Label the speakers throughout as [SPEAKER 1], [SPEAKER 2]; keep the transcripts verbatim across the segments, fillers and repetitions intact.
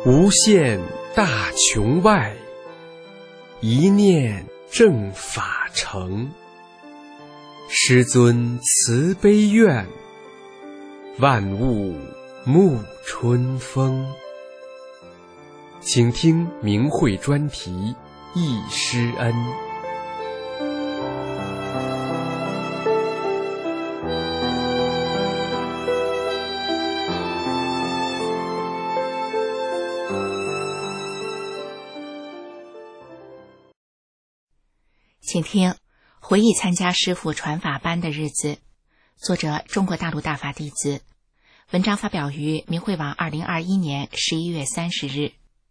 [SPEAKER 1] 无限大穹外，一念正法成。师尊慈悲愿，万物沐春风。请听明慧专题忆师恩。
[SPEAKER 2] 请听回忆参加师父传法班的日子，作者中国大陆大法弟子，文章发表于明慧网二零二一年十一月三十日。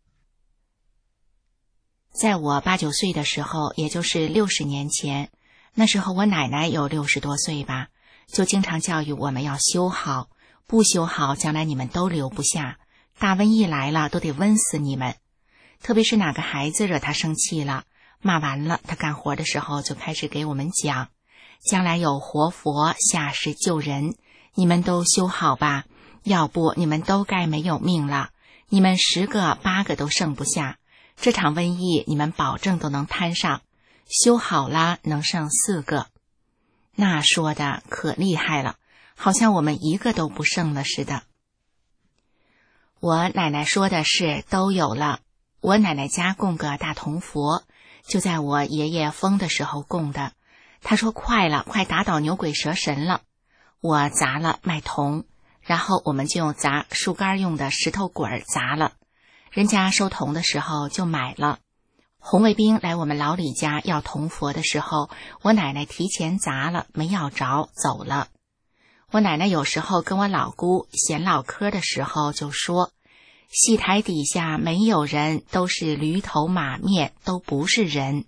[SPEAKER 2] 在我八九岁的时候，也就是六十年前，那时候我奶奶有六十多岁吧，就经常教育我们要修好，不修好将来你们都留不下，大瘟疫来了都得瘟死你们。特别是哪个孩子惹他生气了，骂完了，他干活的时候就开始给我们讲，将来有活佛下世救人，你们都修好吧，要不你们都该没有命了，你们十个八个都剩不下，这场瘟疫你们保证都能摊上，修好了能剩四个。那说的可厉害了，好像我们一个都不剩了似的。我奶奶说的是都有了，我奶奶家供个大铜佛，就在我爷爷疯的时候供的，他说快了，快打倒牛鬼蛇神了。我砸了卖铜，然后我们就用砸树干用的石头滚砸了，人家收铜的时候就买了。红卫兵来我们老李家要铜佛的时候，我奶奶提前砸了，没要着，走了。我奶奶有时候跟我老姑闲唠嗑的时候就说，戏台底下没有人，都是驴头马面，都不是人。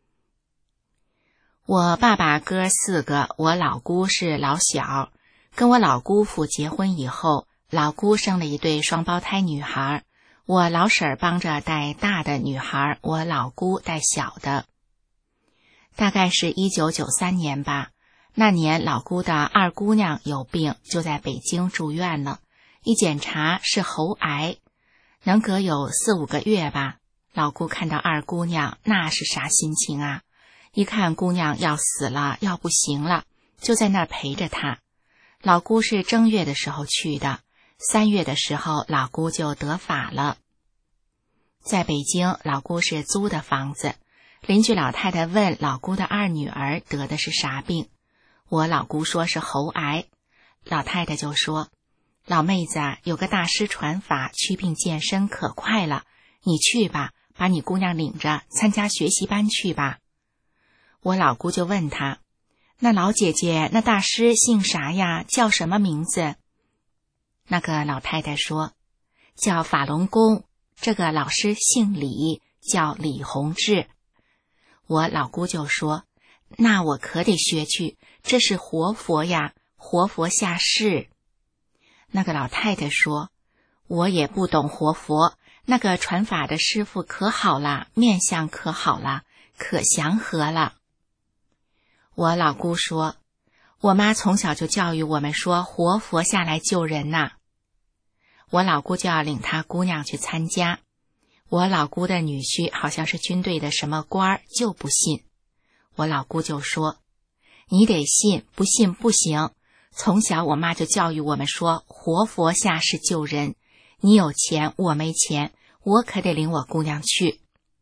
[SPEAKER 2] 我爸爸哥四个，我老姑是老小，跟我老姑父结婚以后，老姑生了一对双胞胎女孩，我老婶儿帮着带大的女孩，我老姑带小的。大概是一九九三年吧，那年老姑的二姑娘有病，就在北京住院了，一检查是喉癌，能隔有四五个月吧。老姑看到二姑娘，那是啥心情啊？一看姑娘要死了，要不行了，就在那儿陪着她。老姑是正月的时候去的，三月的时候老姑就得法了。在北京，老姑是租的房子，邻居老太太问老姑的二女儿得的是啥病，我老姑说是喉癌，老太太就说，老妹子啊，有个大师传法祛病健身可快了，你去吧，把你姑娘领着参加学习班去吧。我老姑就问她，那老姐姐，那大师姓啥呀？叫什么名字？那个老太太说，叫法轮功，这个老师姓李，叫李洪志。我老姑就说，那我可得学去，这是活佛呀，活佛下世。那个老太太说，我也不懂活佛，那个传法的师傅可好了，面相可好了，可祥和了。我老姑说，我妈从小就教育我们说活佛下来救人呐。我老姑就要领她姑娘去参加，我老姑的女婿好像是军队的什么官，就不信。我老姑就说，你得信，不信不行。从小我妈就教育我们说活佛下世救人，你有钱我没钱，我可得领我姑娘去。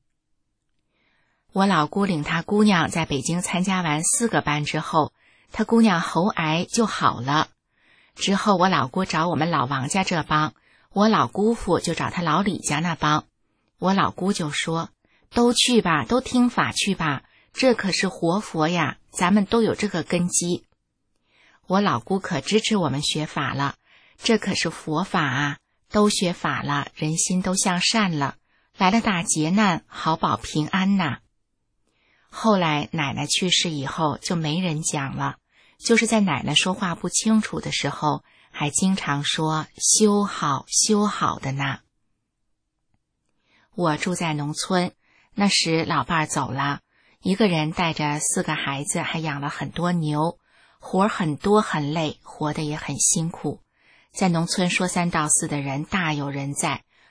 [SPEAKER 2] 我老姑领她姑娘在北京参加完四个班之后，她姑娘喉癌就好了。之后我老姑找我们老王家这帮，我老姑父就找他老李家那帮。我老姑就说，都去吧，都听法去吧，这可是活佛呀，咱们都有这个根基。我老姑可支持我们学法了，这可是佛法啊，都学法了，人心都向善了，来了大劫难，好保平安呐。后来奶奶去世以后就没人讲了，就是在奶奶说话不清楚的时候，还经常说修好修好的呢。我住在农村，那时老伴儿走了，一个人带着四个孩子，还养了很多牛，活很多很累，活得也很辛苦。在农村说三道四的人大有人在，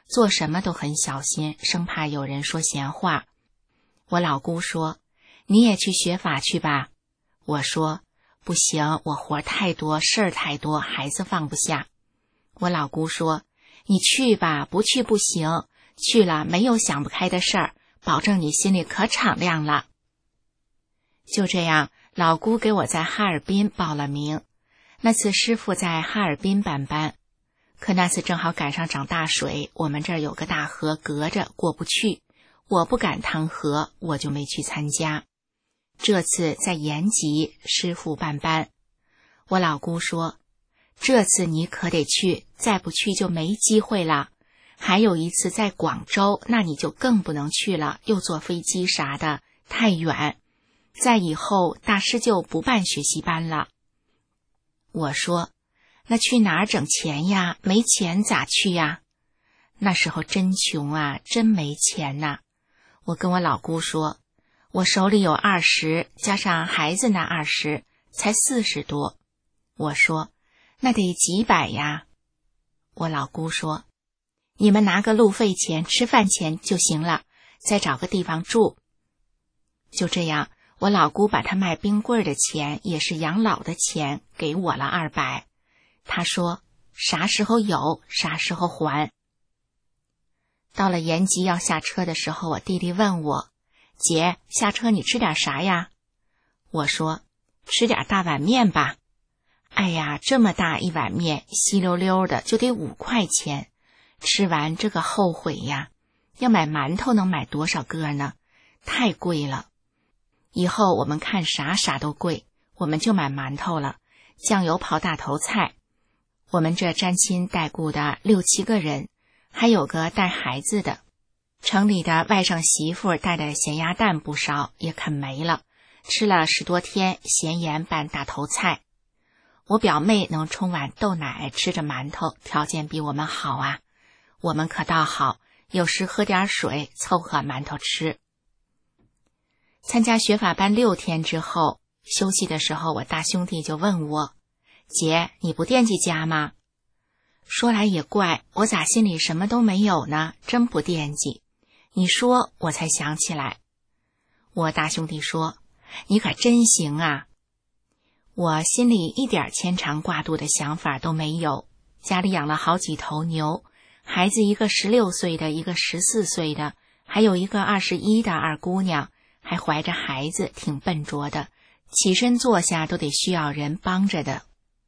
[SPEAKER 2] 做什么都很小心，生怕有人说闲话。我老姑说，你也去学法去吧。我说，不行，我活太多，事儿太多，孩子放不下。我老姑说，你去吧，不去不行，去了没有想不开的事儿，保证你心里可敞亮了。就这样，老姑给我在哈尔滨报了名。那次师傅在哈尔滨办班，可那次正好赶上涨大水，我们这儿有个大河隔着过不去，我不敢趟河，我就没去参加。这次在延吉师傅办班，我老姑说，这次你可得去，再不去就没机会了。还有一次在广州，那你就更不能去了，又坐飞机啥的，太远。在以后大师就不办学习班了。我说，那去哪儿整钱呀？没钱咋去呀？那时候真穷啊，真没钱呐。我跟我老姑说，我手里有二十，加上孩子那二十，才四十多。我说，那得几百呀。我老姑说，你们拿个路费钱、吃饭钱就行了，再找个地方住。就这样，我老姑把她卖冰棍的钱，也是养老的钱，给我了二百。她说，啥时候有，啥时候还。到了延吉要下车的时候，我弟弟问我，姐，下车你吃点啥呀？我说，吃点大碗面吧。哎呀，这么大一碗面，稀溜溜的就得五块钱，吃完这个后悔呀。要买馒头能买多少个呢？太贵了。以后我们看啥啥都贵，我们就买馒头了，酱油泡大头菜。我们这沾亲带故的六七个人，还有个带孩子的。城里的外甥媳妇带的咸鸭蛋不少，也啃没了，吃了十多天咸盐拌大头菜。我表妹能冲碗豆奶，吃着馒头，条件比我们好啊。我们可倒好，有时喝点水，凑合馒头吃。参加学法班六天之后，休息的时候，我大兄弟就问我，姐，你不惦记家吗？说来也怪，我咋心里什么都没有呢？真不惦记。你说，我才想起来。我大兄弟说，你可真行啊。我心里一点牵肠挂肚的想法都没有，家里养了好几头牛，孩子一个十六岁的，一个十四岁的，还有一个二十一的二姑娘，还怀着孩子，挺笨拙的，起身坐下都得需要人帮着的。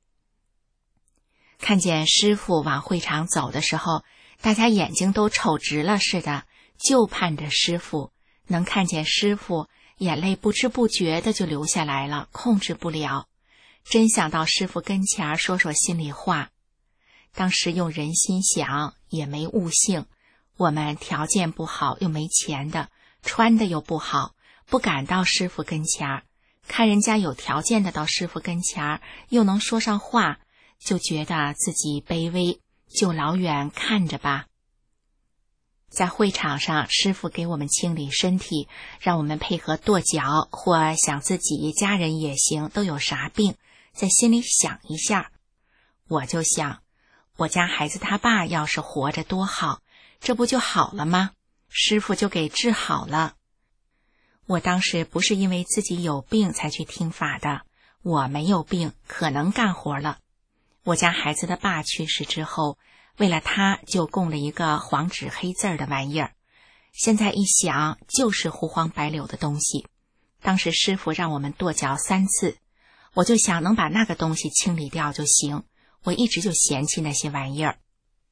[SPEAKER 2] 看见师傅往会场走的时候，大家眼睛都瞅直了似的，就盼着师傅。能看见师傅，眼泪不知不觉的就流下来了，控制不了。真想到师傅跟前说说心里话。当时用人心想，也没悟性，我们条件不好，又没钱的，穿的又不好，不敢到师傅跟前，看人家有条件的到师傅跟前，又能说上话，就觉得自己卑微，就老远看着吧。在会场上，师傅给我们清理身体，让我们配合跺脚，或想自己家人也行，都有啥病，在心里想一下。我就想，我家孩子他爸要是活着多好，这不就好了吗？师傅就给治好了。我当时不是因为自己有病才去听法的，我没有病，可能干活了。我家孩子的爸去世之后，为了他就供了一个黄纸黑字的玩意儿，现在一想就是胡黄白柳的东西。当时师傅让我们跺脚三次，我就想能把那个东西清理掉就行，我一直就嫌弃那些玩意儿。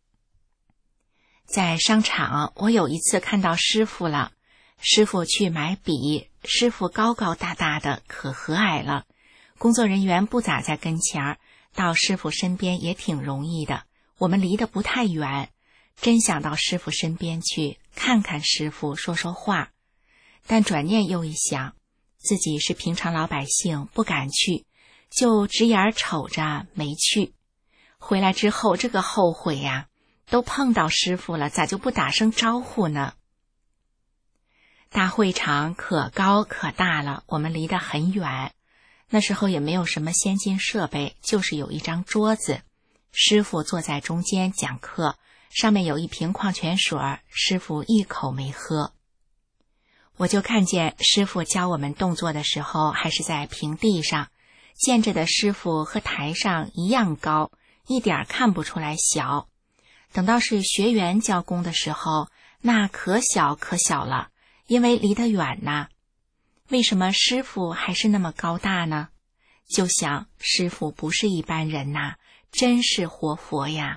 [SPEAKER 2] 在商场，我有一次看到师傅了，师傅去买笔，师傅高高大大的，可和蔼了，工作人员不咋在跟前，到师傅身边也挺容易的，我们离得不太远，真想到师傅身边去看看师傅，说说话。但转念又一想，自己是平常老百姓，不敢去，就直眼瞅着没去。回来之后这个后悔呀，都碰到师傅了，咋就不打声招呼呢？大会场可高可大了，我们离得很远。那时候也没有什么先进设备，就是有一张桌子，师傅坐在中间讲课， 上面有一瓶矿泉水，师傅一口没喝。我就看见师傅教我们动作的时候还是在平地上，见着的师傅和台上一样高，一点看不出来小。等到是学员教功的时候，那可小可小了，因为离得远呐。为什么师傅还是那么高大呢？就想师傅不是一般人呐，真是活佛呀。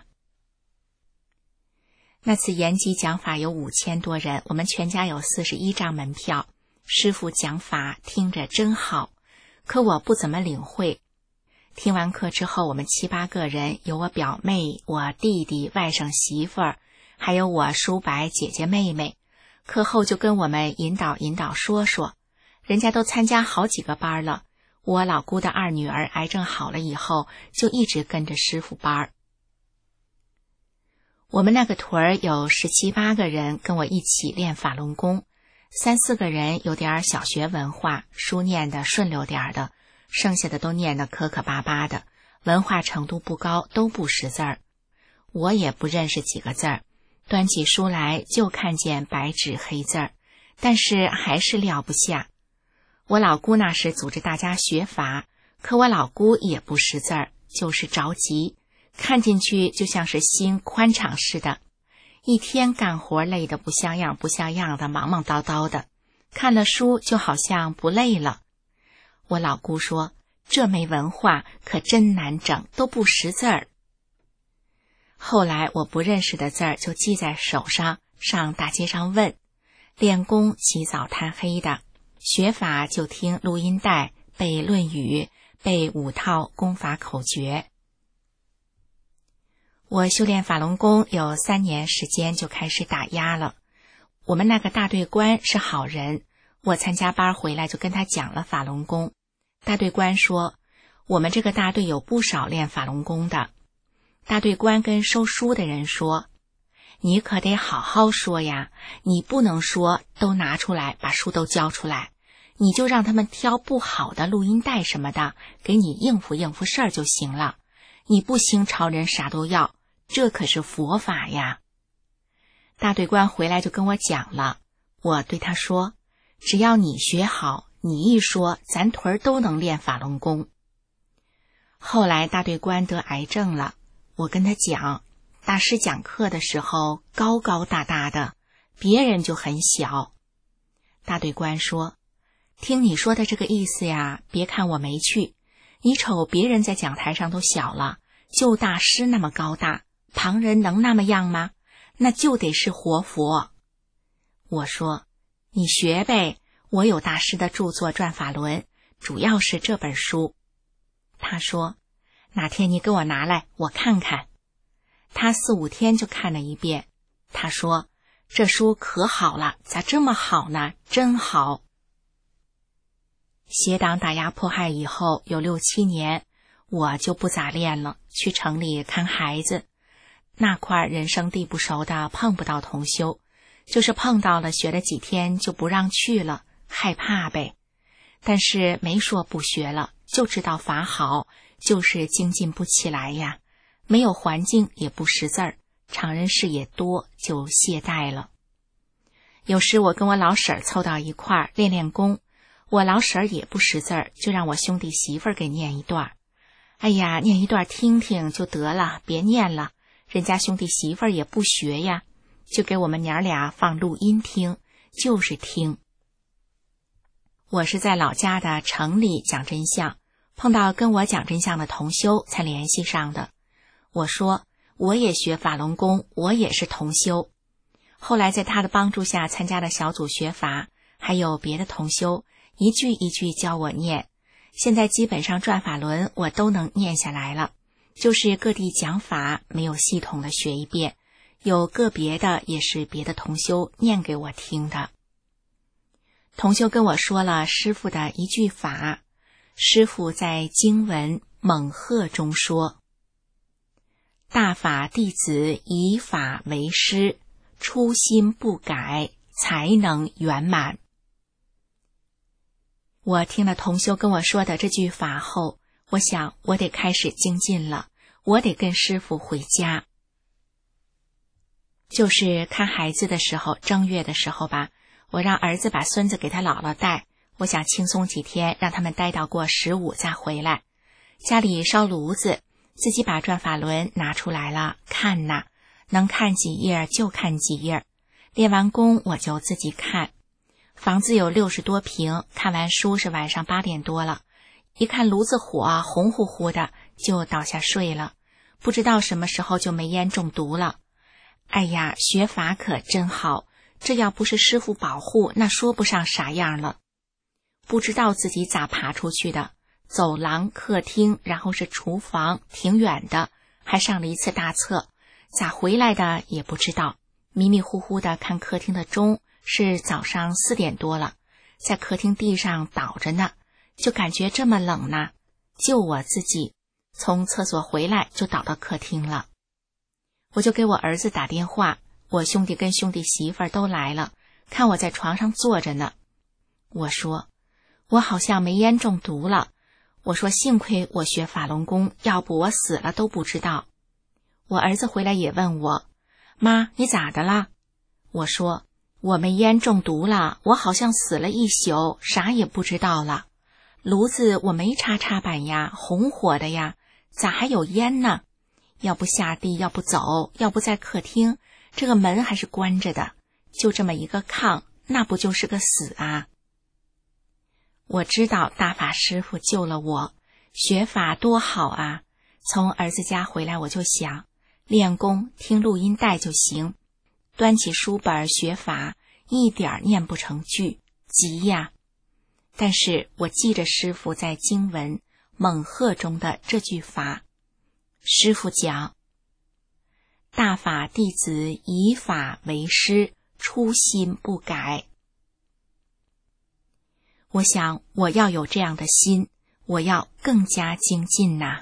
[SPEAKER 2] 那次延吉讲法有五千多人，我们全家有四十一张门票。师父讲法听着真好，可我不怎么领会。听完课之后，我们七八个人，有我表妹、我弟弟、外甥媳妇儿，还有我叔伯姐姐妹妹。课后就跟我们引导引导说说，人家都参加好几个班了。我老姑的二女儿癌症好了以后，就一直跟着师父班。我们那个屯儿有十七八个人跟我一起练法轮功，三四个人有点小学文化，书念得顺溜点的，剩下的都念得磕磕巴巴的，文化程度不高，都不识字儿。我也不认识几个字儿，端起书来就看见白纸黑字儿，但是还是撂不下。我老姑那时组织大家学法，可我老姑也不识字儿，就是着急，看进去就像是心宽敞似的，一天干活累得不像样不像样的，忙忙叨叨的，看了书就好像不累了。我老姑说，这没文化可真难整，都不识字儿。后来我不认识的字儿就记在手上，上大街上问。练功起早贪黑的，学法就听录音带，背论语，背五套功法口诀。我修炼法轮功有三年时间就开始打压了。我们那个大队官是好人，我参加班回来就跟他讲了法轮功。大队官说，我们这个大队有不少练法轮功的。大队官跟收书的人说，你可得好好说呀，你不能说都拿出来把书都交出来，你就让他们挑不好的录音带什么的，给你应付应付事儿就行了。你不兴朝人啥都要，这可是佛法呀。大队官回来就跟我讲了，我对他说，只要你学好，你一说，咱屯儿都能练法轮功。后来大队官得癌症了，我跟他讲，大师讲课的时候高高大大的，别人就很小。大队官说，听你说的这个意思呀，别看我没去，你瞅别人在讲台上都小了，就大师那么高大，旁人能那么样吗？那就得是活佛。我说，你学呗，我有大师的著作《转法轮》，主要是这本书。他说，哪天你给我拿来，我看看。他四五天就看了一遍。他说，这书可好了，咋这么好呢？真好。邪党打压迫害以后有六七年，我就不咋练了，去城里看孩子。那块人生地不熟的，碰不到同修，就是碰到了学了几天就不让去了，害怕呗。但是没说不学了，就知道法好，就是精进不起来呀，没有环境也不识字儿，常人事也多，就懈怠了。有时我跟我老婶儿凑到一块儿练练功，我老婶儿也不识字儿，就让我兄弟媳妇儿给念一段。哎呀，念一段听听就得了，别念了，人家兄弟媳妇儿也不学呀，就给我们娘俩放录音听，就是听。我是在老家的城里讲真相，碰到跟我讲真相的同修才联系上的。我说，我也学法轮功，我也是同修。后来在他的帮助下参加了小组学法，还有别的同修，一句一句教我念。现在基本上转法轮我都能念下来了，就是各地讲法没有系统的学一遍，有个别的也是别的同修念给我听的。同修跟我说了师父的一句法，师父在经文猛鹤中说，大法弟子以法为师，初心不改，才能圆满。我听了同修跟我说的这句法后，我想我得开始精进了，我得跟师父回家。 就是看孩子的时候，正月的时候吧，我让儿子把孙子给他姥姥带，我想轻松几天，让他们待到过十五再回来。家里烧炉子，自己把转法轮拿出来了，看呐，能看几页就看几页，练完功我就自己看。房子有六十多平，看完书是晚上八点多了，一看炉子火红乎乎的，就倒下睡了，不知道什么时候就没烟中毒了。哎呀，学法可真好，这要不是师父保护，那说不上啥样了。不知道自己咋爬出去的，走廊、客厅，然后是厨房，挺远的，还上了一次大厕，咋回来的也不知道。迷迷糊糊的看客厅的钟，是早上四点多了，在客厅地上倒着呢，就感觉这么冷呢，就我自己从厕所回来就倒到客厅了。我就给我儿子打电话，我兄弟跟兄弟媳妇儿都来了，看我在床上坐着呢。我说我好像没烟中毒了，我说幸亏我学法轮功，要不我死了都不知道。我儿子回来也问我，妈，你咋的了？我说我没烟中毒了，我好像死了一宿，啥也不知道了。炉子我没插插板呀，红火的呀，咋还有烟呢？要不下地，要不走，要不在客厅，这个门还是关着的，就这么一个炕，那不就是个死啊？我知道大法师父救了我，学法多好啊！从儿子家回来我就想，练功听录音带就行，端起书本学法，一点念不成句，急呀！但是我记着师父在经文猛鹤中的这句法，师父讲，大法弟子以法为师，初心不改。我想我要有这样的心，我要更加精进呐。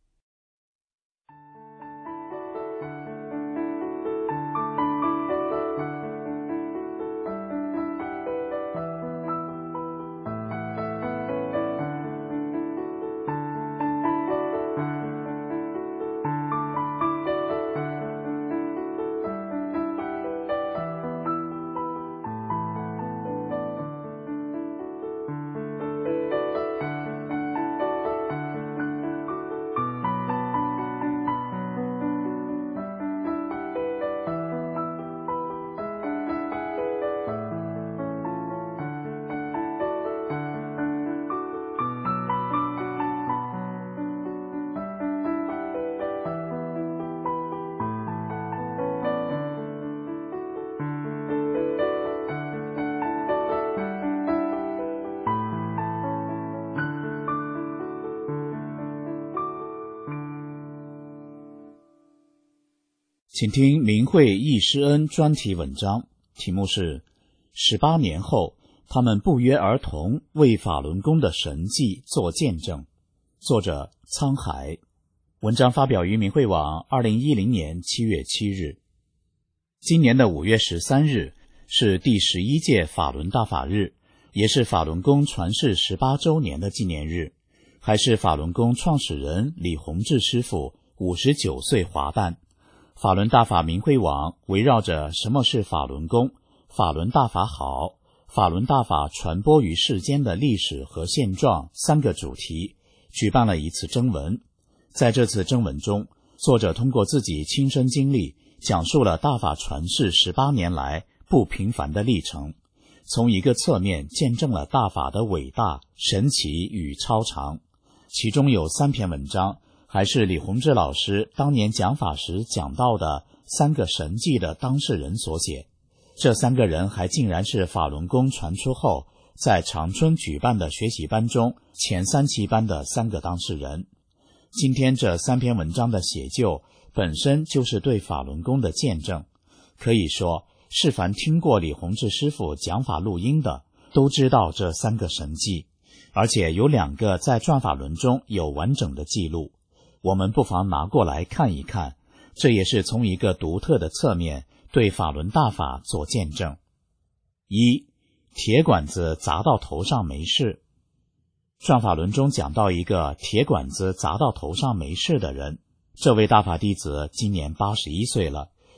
[SPEAKER 3] 请听明慧易师恩专题文章，题目是十八年后他们不约而同为法轮功的神迹做见证，作者沧海。文章发表于明慧网二零一零年七月七日。今年的五月十三日是第十一届法轮大法日，也是法轮功传世十八周年的纪念日，还是法轮功创始人李洪志师傅五十九岁华诞。法轮大法明慧网围绕着什么是法轮功、法轮大法好、法轮大法传播于世间的历史和现状三个主题，举办了一次征文。在这次征文中，作者通过自己亲身经历，讲述了大法传世十八年来不平凡的历程，从一个侧面见证了大法的伟大、神奇与超常。其中有三篇文章还是李洪志老师当年讲法时讲到的三个神迹的当事人所写，这三个人还竟然是法轮功传出后在长春举办的学习班中前三期班的三个当事人。今天这三篇文章的写就本身就是对法轮功的见证，可以说是凡听过李洪志师傅讲法录音的都知道这三个神迹，而且有两个在转法轮中有完整的记录，我们不妨拿过来看一看，这也是从一个独特的侧面对法轮大法做见证。一，铁管子砸到头上没事。转法轮中讲到一个铁管子砸到头上没事的人，这位大法弟子今年八十一岁了，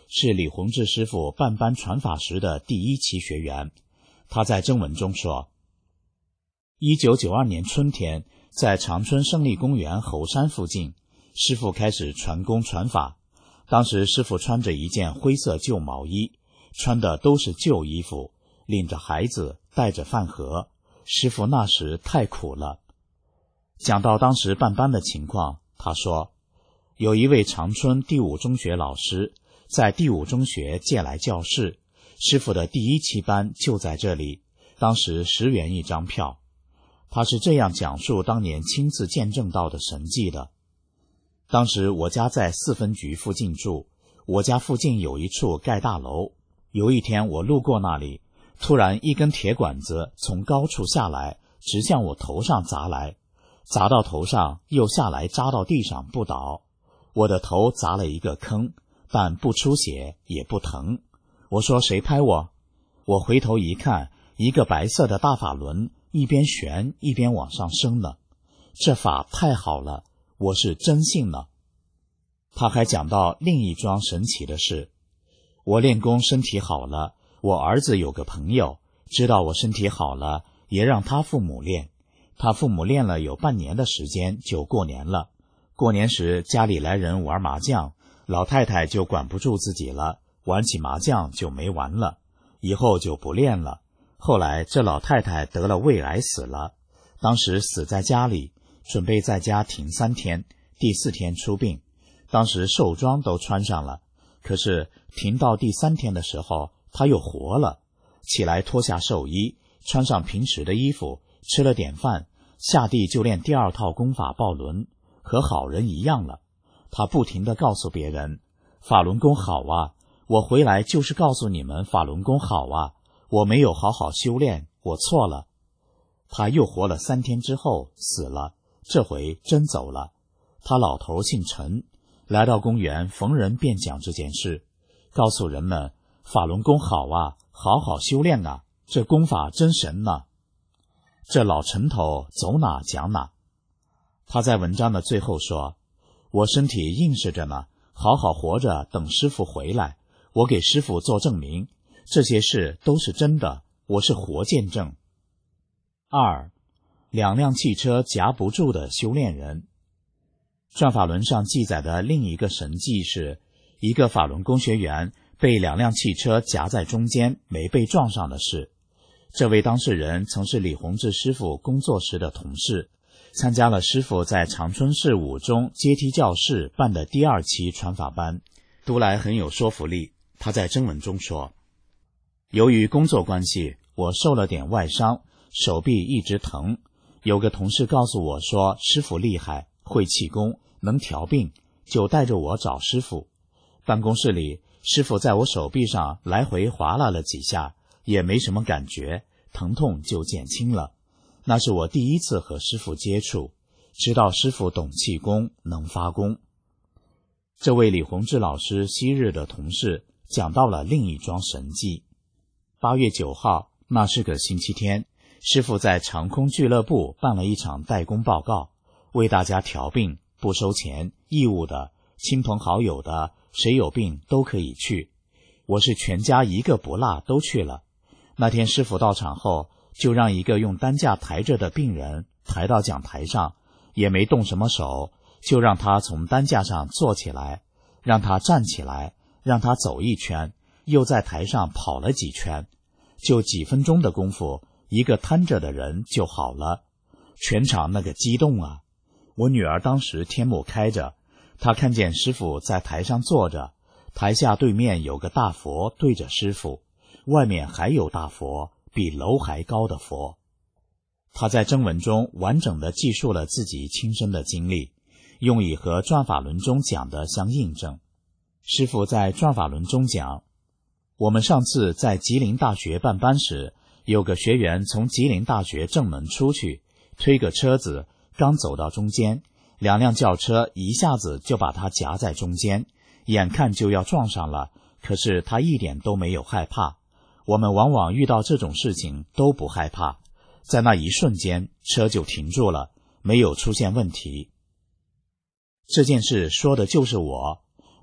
[SPEAKER 3] 是李洪志师傅办班传法时的第一期学员。他在征文中说，一九九二年春天，在长春胜利公园猴山附近，师傅开始传功传法。当时师傅穿着一件灰色旧毛衣，穿的都是旧衣服，领着孩子，带着饭盒。师傅那时太苦了。讲到当时办班的情况，他说，有一位长春第五中学老师在第五中学借来教室，师傅的第一期班就在这里，当时十元一张票。他是这样讲述当年亲自见证到的神迹的。当时我家在四分局附近住，我家附近有一处盖大楼。有一天我路过那里，突然一根铁管子从高处下来，直向我头上砸来，砸到头上又下来扎到地上不倒。我的头砸了一个坑，但不出血也不疼。我说谁拍我？我回头一看，一个白色的大法轮一边旋一边往上升了。这法太好了，我是真信了。他还讲到另一桩神奇的事。我练功身体好了，我儿子有个朋友知道我身体好了，也让他父母练。他父母练了有半年的时间，就过年了。过年时家里来人玩麻将，老太太就管不住自己了，玩起麻将就没玩了，以后就不练了。后来这老太太得了胃癌死了，当时死在家里，准备在家停三天，第四天出殡。当时寿装都穿上了，可是停到第三天的时候，她又活了。起来脱下寿衣，穿上平时的衣服，吃了点饭，下地就练第二套功法抱轮，和好人一样了。她不停地告诉别人，法轮功好啊，我回来就是告诉你们法轮功好啊，我没有好好修炼，我错了。她又活了三天之后死了，这回真走了。她老头姓陈，来到公园，逢人便讲这件事，告诉人们法轮功好啊，好好修炼啊，这功法真神呐、啊。这老陈头走哪讲哪。他在文章的最后说，我身体硬实着呢，好好活着，等师父回来，我给师父做证明，这些事都是真的，我是活见证。二，两辆汽车夹不住的修炼人。转法轮上记载的另一个神迹是，一个法轮功学员被两辆汽车夹在中间，没被撞上的事。这位当事人曾是李洪志师傅工作时的同事，参加了师傅在长春市五中阶梯教室办的第二期传法班，读来很有说服力。他在征文中说，由于工作关系，我受了点外伤，手臂一直疼。有个同事告诉我说，师傅厉害，会气功，能调病，就带着我找师傅。办公室里，师傅在我手臂上来回划拉了几下，也没什么感觉，疼痛就减轻了。那是我第一次和师傅接触，知道师傅懂气功，能发功。这位李洪志老师昔日的同事讲到了另一桩神迹。八月九号，那是个星期天，师傅在长空俱乐部办了一场代工报告，为大家调病，不收钱，义务的，亲朋好友的，谁有病都可以去。我是全家一个不落都去了。那天师傅到场后，就让一个用担架抬着的病人抬到讲台上，也没动什么手，就让他从担架上坐起来，让他站起来，让他走一圈，又在台上跑了几圈。就几分钟的功夫，一个瘫着的人就好了。全场那个激动啊！我女儿当时天幕开着，她看见师傅在台上坐着，台下对面有个大佛对着师傅，外面还有大佛，比楼还高的佛。他在征文中完整地记述了自己亲身的经历，用以和转法轮中讲的相印证。师父在转法轮中讲，我们上次在吉林大学办班时，有个学员从吉林大学正门出去，推个车子，刚走到中间，两辆轿车一下子就把他夹在中间，眼看就要撞上了，可是他一点都没有害怕。我们往往遇到这种事情都不害怕，在那一瞬间车就停住了，没有出现问题。这件事说的就是我。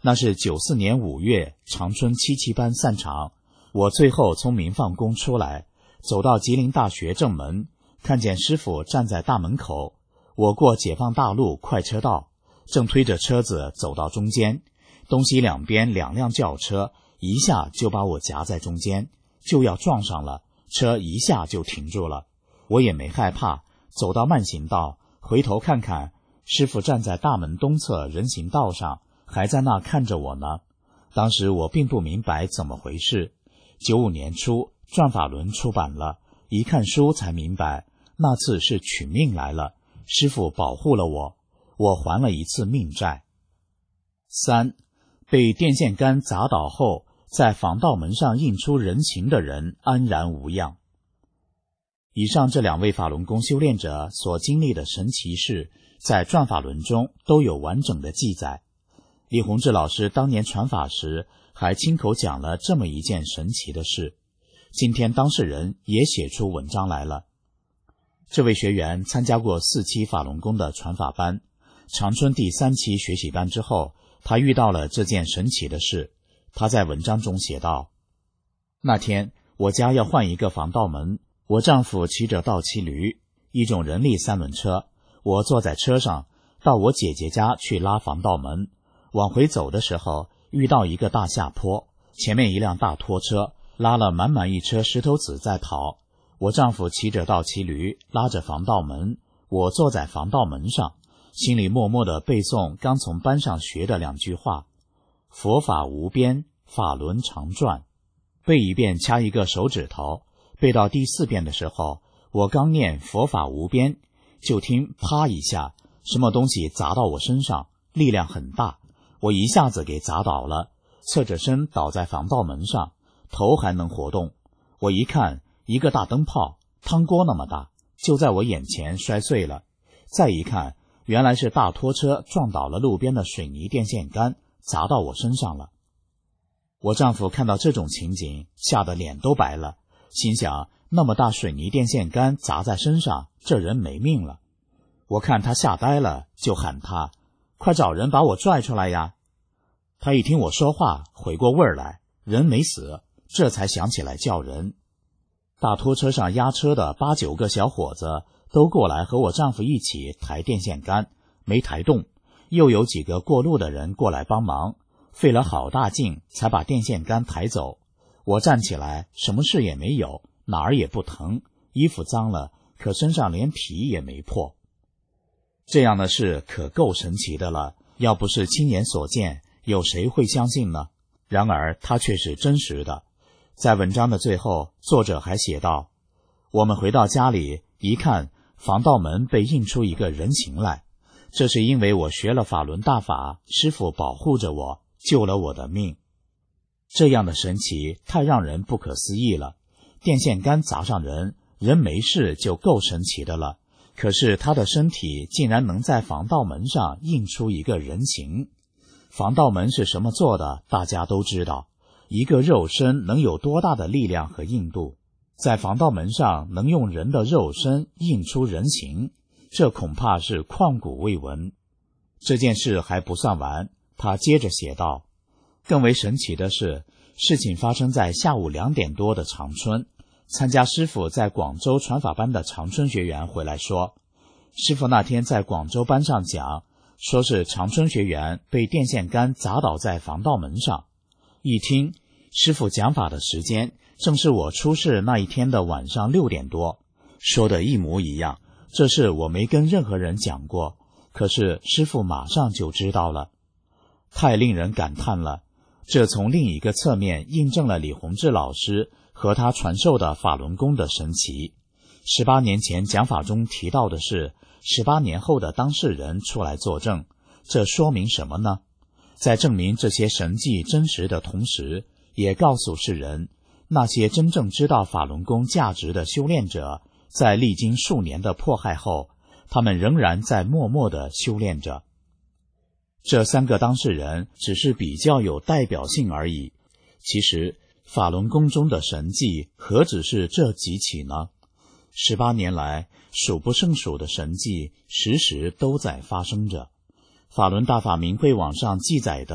[SPEAKER 3] 那是九四年五月，长春七七班散场，我最后从民放宫出来，走到吉林大学正门，看见师傅站在大门口。我过解放大路快车道，正推着车子走到中间，东西两边两辆轿车一下就把我夹在中间，就要撞上了，车一下就停住了。我也没害怕，走到慢行道，回头看看，师傅站在大门东侧人行道上，还在那看着我呢。当时我并不明白怎么回事。九五年初，转法轮出版了，一看书才明白，那次是取命来了，师傅保护了我，我还了一次命债。三，被电线杆砸倒后，在防盗门上印出人形的人安然无恙。以上这两位法轮功修炼者所经历的神奇事，在转法轮中都有完整的记载。李洪志老师当年传法时，还亲口讲了这么一件神奇的事。今天当事人也写出文章来了。这位学员参加过四期法轮功的传法班，长春第三期学习班之后，他遇到了这件神奇的事。他在文章中写道：那天我家要换一个防盗门，我丈夫骑着倒骑驴，一种人力三轮车，我坐在车上，到我姐姐家去拉防盗门。往回走的时候，遇到一个大下坡，前面一辆大拖车拉了满满一车石头子在跑。我丈夫骑着倒骑驴，拉着防盗门，我坐在防盗门上，心里默默地背诵刚从班上学的两句话：佛法无边，法轮常转。背一遍掐一个手指头，背到第四遍的时候，我刚念佛法无边，就听啪一下，什么东西砸到我身上，力量很大，我一下子给砸倒了，侧着身倒在防盗门上，头还能活动。我一看，一个大灯泡，汤锅那么大，就在我眼前摔碎了。再一看，原来是大拖车撞倒了路边的水泥电线杆，砸到我身上了。我丈夫看到这种情景，吓得脸都白了，心想那么大水泥电线杆砸在身上，这人没命了。我看他吓呆了，就喊他：快找人把我拽出来呀！他一听我说话，回过味儿来，人没死，这才想起来叫人。大拖车上押车的八九个小伙子都过来和我丈夫一起抬电线杆，没抬动，又有几个过路的人过来帮忙，费了好大劲才把电线杆抬走。我站起来，什么事也没有，哪儿也不疼，衣服脏了，可身上连皮也没破。这样的事可够神奇的了，要不是亲眼所见，有谁会相信呢？然而它却是真实的。在文章的最后，作者还写道：我们回到家里一看，防盗门被印出一个人形来，这是因为我学了法轮大法，师父保护着我，救了我的命。这样的神奇太让人不可思议了。电线杆砸上人，人没事就够神奇的了，可是他的身体竟然能在防盗门上印出一个人形。防盗门是什么做的，大家都知道，一个肉身能有多大的力量和硬度，在防盗门上能用人的肉身印出人形，这恐怕是旷古未闻。这件事还不算完，他接着写道：更为神奇的是，事情发生在下午两点多的长春。参加师父在广州传法班的长春学员回来说，师父那天在广州班上讲，说是长春学员被电线杆砸倒在防盗门上。一听师父讲法的时间，正是我出事那一天的晚上六点多，说的一模一样。这事我没跟任何人讲过，可是师父马上就知道了，太令人感叹了。这从另一个侧面印证了李洪志老师和他传授的法轮功的神奇。十八年前讲法中提到的是，十八年后的当事人出来作证，这说明什么呢？在证明这些神迹真实的同时，也告诉世人，那些真正知道法轮功价值的修炼者，在历经数年的迫害后，他们仍然在默默地修炼着。这三个当事人只是比较有代表性而已。其实法轮功中的神迹何止是这几起呢？十八年来，数不胜数的神迹时时都在发生着。法轮大法明慧网上记载的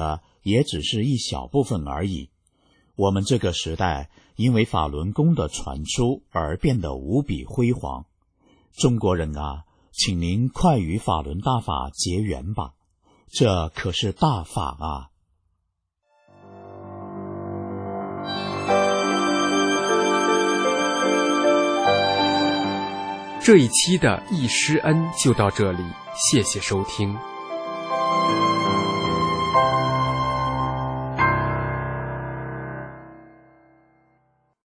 [SPEAKER 3] 也只是一小部分而已。我们这个时代因为法轮功的传出而变得无比辉煌。中国人啊，请您快与法轮大法结缘吧，这可是大法啊！
[SPEAKER 1] 这一期的易师恩就到这里，谢谢收听。